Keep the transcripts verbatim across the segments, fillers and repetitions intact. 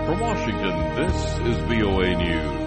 From Washington, this is V O A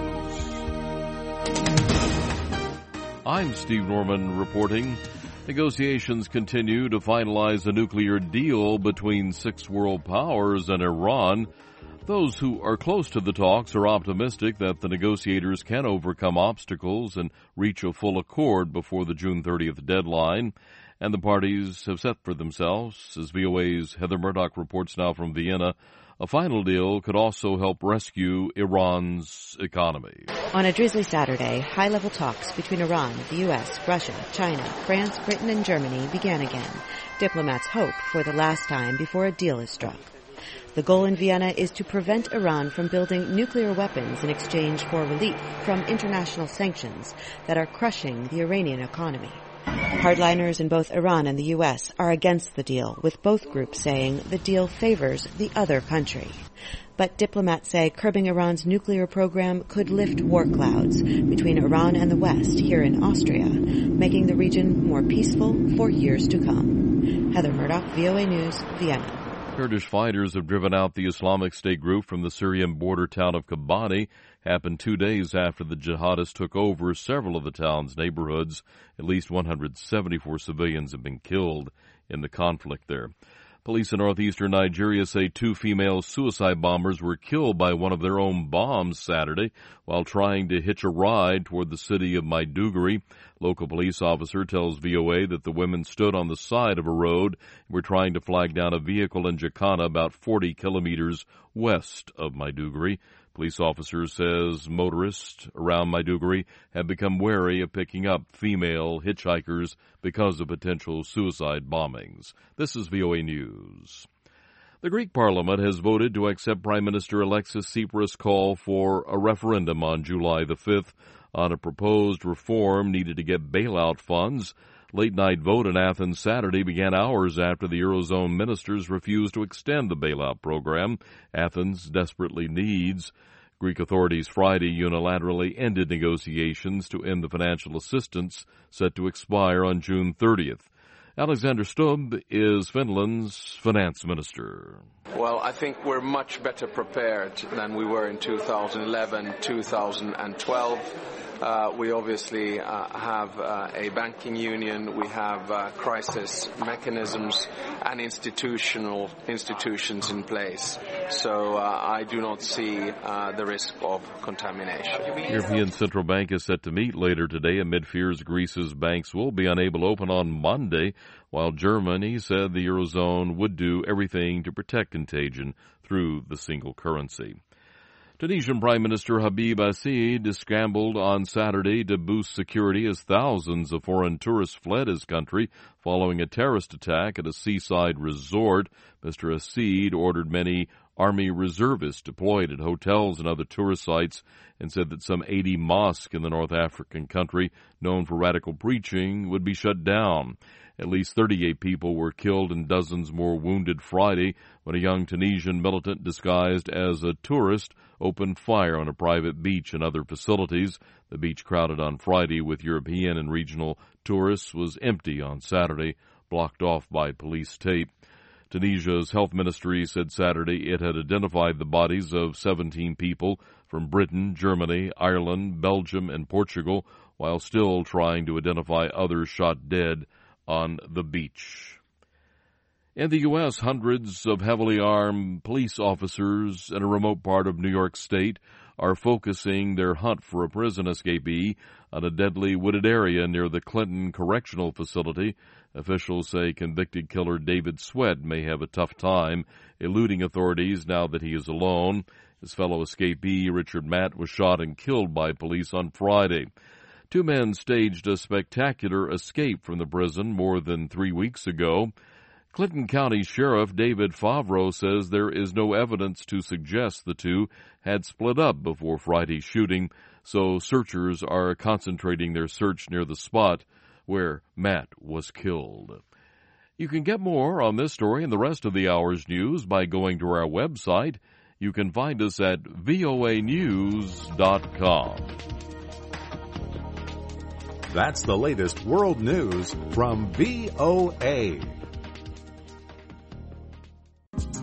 News. I'm Steve Norman reporting. Negotiations continue to finalize a nuclear deal between six world powers and Iran. Those who are close to the talks are optimistic that the negotiators can overcome obstacles and reach a full accord before the June thirtieth deadline. And the parties have set for themselves, as V O A's Heather Murdoch reports now from Vienna, a final deal could also help rescue Iran's economy. On a drizzly Saturday, high-level talks between Iran, the U S, Russia, China, France, Britain, and Germany began again. Diplomats hope for the last time before a deal is struck. The goal in Vienna is to prevent Iran from building nuclear weapons in exchange for relief from international sanctions that are crushing the Iranian economy. Hardliners in both Iran and the U S are against the deal, with both groups saying the deal favors the other country. But diplomats say curbing Iran's nuclear program could lift war clouds between Iran and the West here in Austria, making the region more peaceful for years to come. Heather Murdoch, V O A News, Vienna. Kurdish fighters have driven out the Islamic State group from the Syrian border town of Kobani. Happened two days after the jihadists took over several of the town's neighborhoods. At least one hundred seventy-four civilians have been killed in the conflict there. Police in northeastern Nigeria say two female suicide bombers were killed by one of their own bombs Saturday while trying to hitch a ride toward the city of Maiduguri. Local police officer tells V O A that the women stood on the side of a road and were trying to flag down a vehicle in Jacana about forty kilometers west of Maiduguri. Police officer says motorists around Maiduguri have become wary of picking up female hitchhikers because of potential suicide bombings. This is V O A News. The Greek Parliament has voted to accept Prime Minister Alexis Tsipras' call for a referendum on July the fifth on a proposed reform needed to get bailout funds. Late-night vote in Athens Saturday began hours after the Eurozone ministers refused to extend the bailout program Athens desperately needs. Greek authorities Friday unilaterally ended negotiations to end the financial assistance set to expire on June thirtieth. Alexander Stubb is Finland's finance minister. Well, I think we're much better prepared than we were in two thousand eleven, two thousand twelve. Uh, we obviously uh, have uh, a banking union, we have uh, crisis mechanisms and institutional institutions in place. So uh, I do not see uh, the risk of contamination. The European Central Bank is set to meet later today amid fears Greece's banks will be unable to open on Monday, while Germany said the Eurozone would do everything to protect contagion through the single currency. Tunisian Prime Minister Habib Assid scrambled on Saturday to boost security as thousands of foreign tourists fled his country following a terrorist attack at a seaside resort. Mister Assid ordered many army reservists deployed at hotels and other tourist sites and said that some eighty mosques in the North African country known for radical preaching would be shut down. At least thirty-eight people were killed and dozens more wounded Friday when a young Tunisian militant disguised as a tourist opened fire on a private beach and other facilities. The beach, crowded on Friday with European and regional tourists, was empty on Saturday, blocked off by police tape. Tunisia's health ministry said Saturday it had identified the bodies of seventeen people from Britain, Germany, Ireland, Belgium, and Portugal, while still trying to identify others shot dead on the beach. In the U S, hundreds of heavily armed police officers in a remote part of New York State are focusing their hunt for a prison escapee on a deadly wooded area near the Clinton Correctional Facility. Officials say convicted killer David Sweat may have a tough time eluding authorities now that he is alone. His fellow escapee, Richard Matt, was shot and killed by police on Friday. Two men staged a spectacular escape from the prison more than three weeks ago. Clinton County Sheriff David Favreau says there is no evidence to suggest the two had split up before Friday's shooting, so searchers are concentrating their search near the spot where Matt was killed. You can get more on this story and the rest of the hour's news by going to our website. You can find us at V O A news dot com. That's the latest world news from V O A.